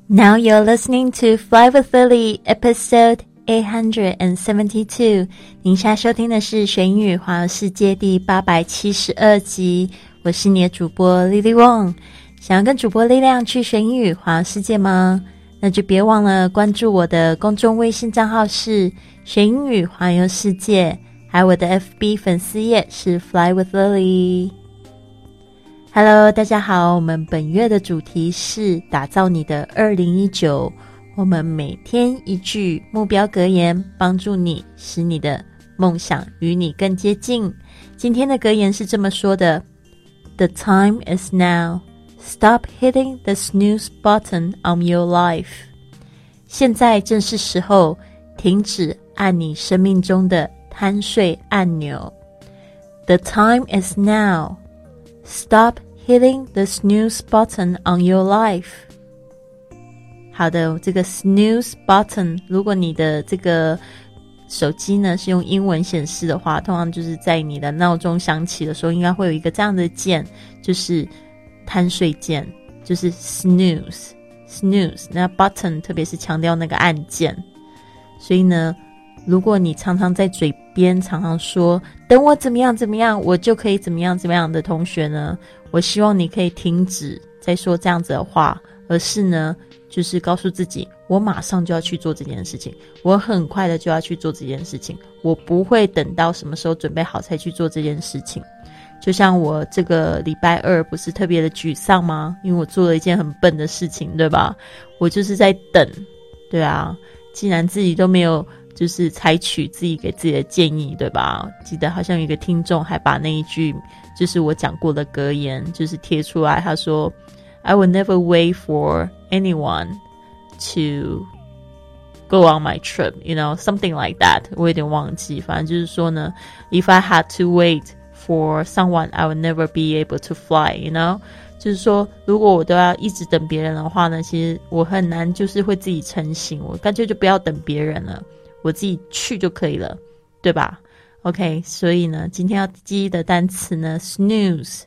Now you're listening to Fly with Lily, episode 872. 您现在收听的是学英语环游世界第872集。我是你的主播 Lily Wong。想要跟主播力量去学英语环游世界吗？那就别忘了关注我的公众微信账号是学英语环游世界，还有我的 FB 粉丝页是 Fly with Lily。Hello， 大家好，我们本月的主题是打造你的2019，我们每天一句目标格言，帮助你使你的梦想与你更接近。今天的格言是这么说的 ：The time is now. Stop hitting the snooze button on your life. 现在正是时候，停止按你生命中的贪睡按钮。The time is now.Stop hitting the snooze button on your life. 好的，这个 snooze button， 如果你的这个手机呢是用英文显示的话，通常就是在你的闹钟响起的时候，应该会有一个这样的键，就是贪睡键，就是 snooze。那 button 特别是强调那个按键，所以呢，如果你常常在嘴边常常说等我怎么样怎么样我就可以怎么样怎么样的同学呢，我希望你可以停止再说这样子的话，而是呢就是告诉自己我马上就要去做这件事情，我很快的就要去做这件事情，我不会等到什么时候准备好才去做这件事情。就像我这个礼拜二不是特别的沮丧吗？因为我做了一件很笨的事情，对吧？我就是在等，对啊，既然自己都没有就是采取自己给自己的建议，对吧？记得好像有一个听众还把那一句就是我讲过的格言就是贴出来，他说 I will never wait for anyone to go on my trip, you know, something like that. 我有点忘记，反正就是说呢 If I had to wait for someone, I would never be able to fly, you know?就是说如果我都要一直等别人的话呢，其实我很难就是会自己成型，我干脆就不要等别人了，我自己去就可以了，对吧 ？OK， 所以呢，今天要记的单词呢 snooze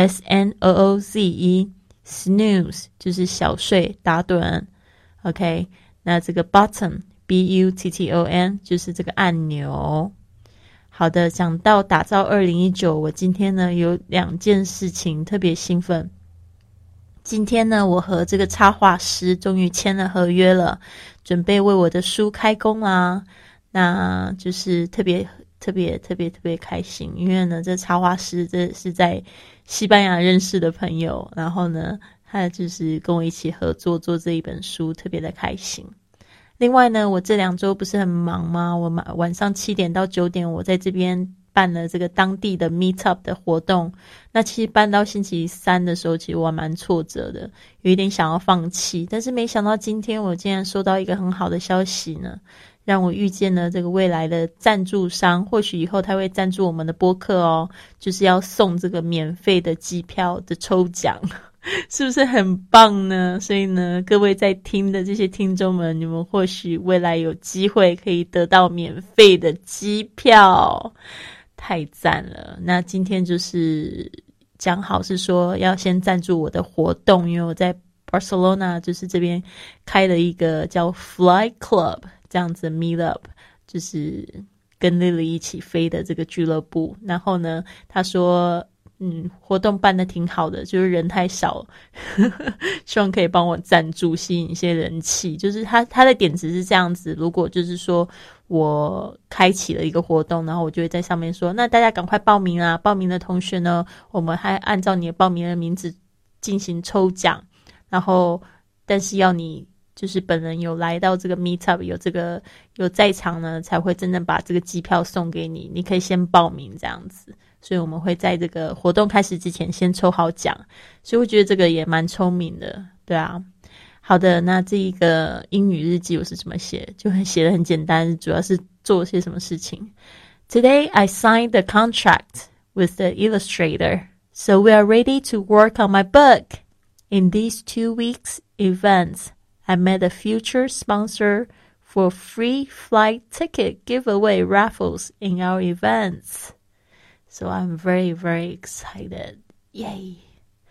S-N-O-O-Z-E snooze 就是小睡打盹 OK， 那这个 button B-U-T-T-O-N 就是这个按钮。好的，讲到打造2019，我今天呢有2件事情特别兴奋。今天呢，我和这个插画师终于签了合约了，准备为我的书开工啦。那就是特别开心，因为呢，这插画师这是在西班牙认识的朋友，然后呢，他就是跟我一起合作做这一本书，特别的开心。另外呢，我这2周不是很忙吗？我晚上7点到9点，我在这边办了这个当地的 meet up 的活动。那其实办到星期3的时候，其实我还蛮挫折的，有一点想要放弃。但是没想到今天我竟然收到一个很好的消息呢，让我遇见了这个未来的赞助商，或许以后他会赞助我们的播客哦，就是要送这个免费的机票的抽奖。是不是很棒呢？所以呢，各位在听的这些听众们，你们或许未来有机会可以得到免费的机票，太赞了。那今天就是讲好是说要先赞助我的活动，因为我在 Barcelona 就是这边开了一个叫 Fly Club 这样子的 meet up， 就是跟 Lily 一起飞的这个俱乐部。然后呢，他说活动办得挺好的，就是人太少希望可以帮我赞助吸引一些人气。就是他的点子是这样子，如果就是说我开启了一个活动，然后我就会在上面说那大家赶快报名啊，报名的同学呢，我们还按照你的报名的名字进行抽奖，然后但是要你就是本人有来到这个 meet up， 有在场呢，才会真正把这个机票送给你，你可以先报名这样子。所以我们会在这个活动开始之前先抽好奖，所以我觉得这个也蛮聪明的，对啊。好的，那这一个英语日记我是怎么写，就写得很简单，主要是做些什么事情。Today I signed the contract with the illustrator, so we are ready to work on my book. In these 2 weeks events, I met a future sponsor for free flight ticket giveaway raffles in our events.So I'm very, very excited. Yay!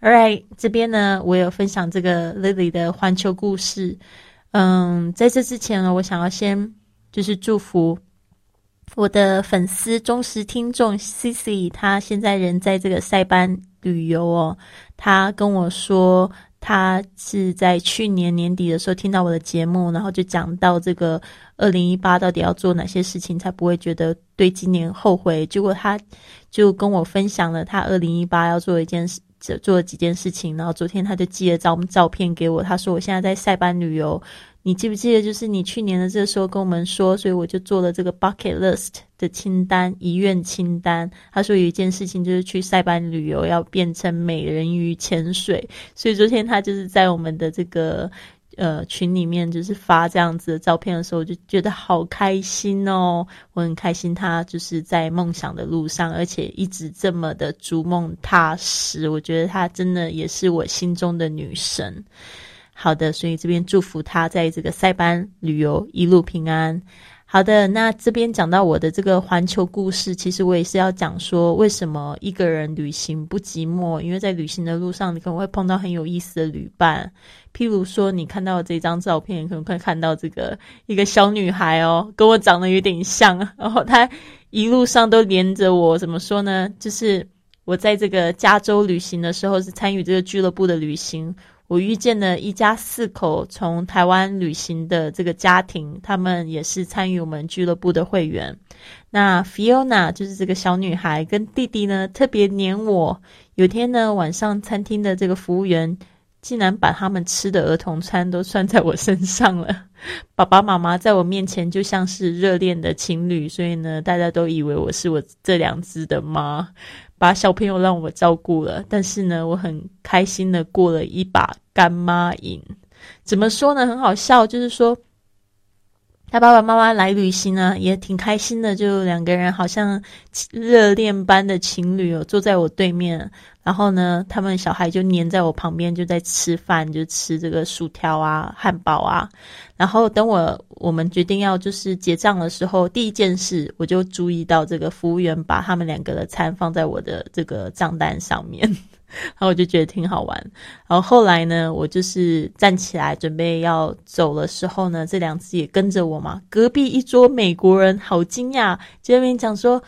Alright， 这边呢，我有分享这个 Lily 的环球故事。在这之前呢，我想要先就是祝福我的粉丝忠实听众 Cici， 他现在人在这个塞班旅游哦。他跟我说，他是在去年年底的时候听到我的节目，然后就讲到这个2018到底要做哪些事情才不会觉得对今年后悔。结果他就跟我分享了他2018要做了几件事情，然后昨天他就寄了照片给我，他说我现在在塞班旅游，你记不记得就是你去年的这个时候跟我们说，所以我就做了这个 bucket list 的清单，遗愿清单。他说有一件事情就是去塞班旅游要变成美人鱼潜水，所以昨天他就是在我们的这个群里面就是发这样子的照片的时候，我就觉得好开心哦。我很开心他就是在梦想的路上，而且一直这么的逐梦踏实，我觉得他真的也是我心中的女神。好的，所以这边祝福他在这个塞班旅游一路平安。好的，那这边讲到我的这个环球故事，其实我也是要讲说为什么一个人旅行不寂寞，因为在旅行的路上你可能会碰到很有意思的旅伴。譬如说你看到这张照片，可能会看到这个一个小女孩哦，跟我长得有点像，然后她一路上都连着我，怎么说呢，就是我在这个加州旅行的时候是参与这个俱乐部的旅行，我遇见了一家4口从台湾旅行的这个家庭，他们也是参与我们俱乐部的会员。那 Fiona 就是这个小女孩跟弟弟呢特别黏我，有天呢晚上餐厅的这个服务员竟然把他们吃的儿童餐都算在我身上了。爸爸妈妈在我面前就像是热恋的情侣，所以呢大家都以为我是我这2只的妈，把小朋友让我照顾了。但是呢我很开心的过了一把干妈瘾。怎么说呢，很好笑，就是说他爸爸妈妈来旅行呢也挺开心的，就2个人好像热恋般的情侣哦，坐在我对面，然后呢他们小孩就黏在我旁边，就在吃饭，就吃这个薯条啊汉堡啊。然后等我们决定要就是结账的时候，第一件事我就注意到这个服务员把他们2个的餐放在我的这个账单上面，然后我就觉得挺好玩。然后后来呢我就是站起来准备要走的时候呢，这2只也跟着我嘛。隔壁一桌美国人好惊讶，就在那边讲说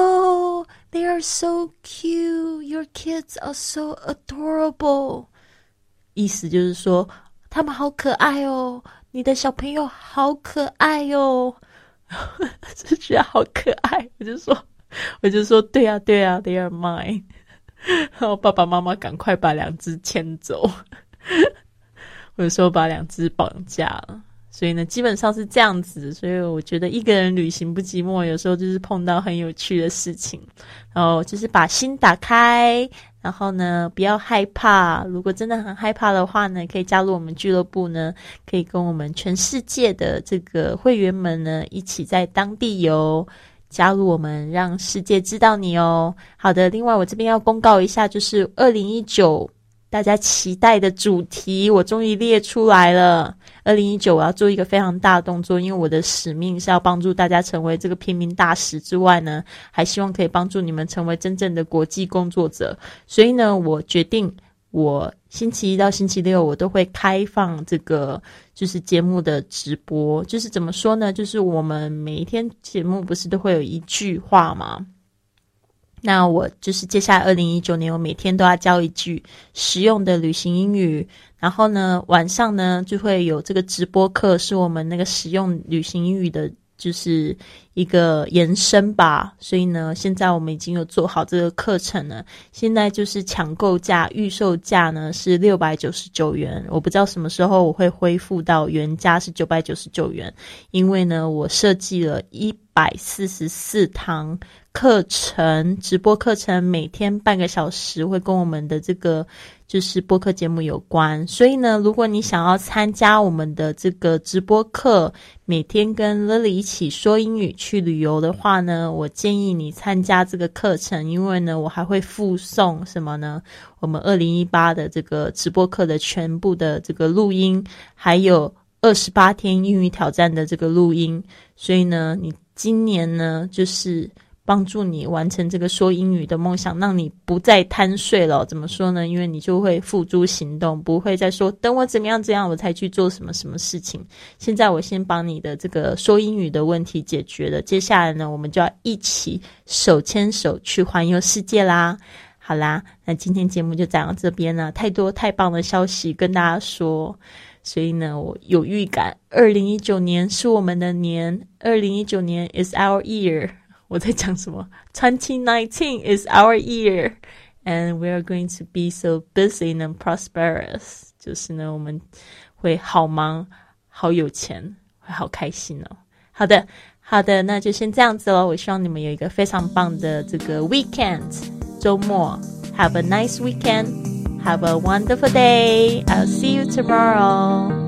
Oh, they are so cute, your kids are so adorable， 意思就是说他们好可爱哦，你的小朋友好可爱哦。就觉得好可爱，我就说对啊对啊 they are mine。然后爸爸妈妈赶快把2只牵走，我有时候把2只绑架了。所以呢基本上是这样子，所以我觉得一个人旅行不寂寞，有时候就是碰到很有趣的事情，然后就是把心打开，然后呢不要害怕，如果真的很害怕的话呢，可以加入我们俱乐部呢，可以跟我们全世界的这个会员们呢一起在当地游，加入我们，让世界知道你哦。好的，另外我这边要公告一下，就是2019大家期待的主题我终于列出来了。2019我要做一个非常大的动作，因为我的使命是要帮助大家成为这个平民大使之外呢，还希望可以帮助你们成为真正的国际工作者。所以呢我决定我星期1到星期6我都会开放这个就是节目的直播。就是怎么说呢，就是我们每一天节目不是都会有一句话吗？那我就是接下来2019年我每天都要教一句实用的旅行英语，然后呢晚上呢就会有这个直播课，是我们那个实用旅行英语的就是一个延伸吧。所以呢现在我们已经有做好这个课程了，现在就是抢购价预售价呢是699元，我不知道什么时候我会恢复到原价是999元，因为呢我设计了144堂课程，直播课程，每天半个小时，会跟我们的这个就是播客节目有关。所以呢如果你想要参加我们的这个直播课，每天跟 Lily 一起说英语去旅游的话呢，我建议你参加这个课程，因为呢我还会附送什么呢，我们2018的这个直播课的全部的这个录音，还有28天英语挑战的这个录音。所以呢你今年呢就是帮助你完成这个说英语的梦想，让你不再贪睡了。怎么说呢？因为你就会付诸行动，不会再说等我怎么样我才去做什么什么事情。现在我先帮你的这个说英语的问题解决了，接下来呢，我们就要一起手牵手去环游世界啦。好啦，那今天节目就讲到这边了，太多太棒的消息跟大家说，所以呢，我有预感2019年是我们的年，2019年 is our year。 我在讲什么？ 2019 is our year and we are going to be so busy and prosperous。 就是呢，我们会好忙好有钱，会好开心哦。好的，那就先这样子咯。我希望你们有一个非常棒的这个 weekend 周末。 Have a nice weekend. Have a wonderful day. I'll see you tomorrow.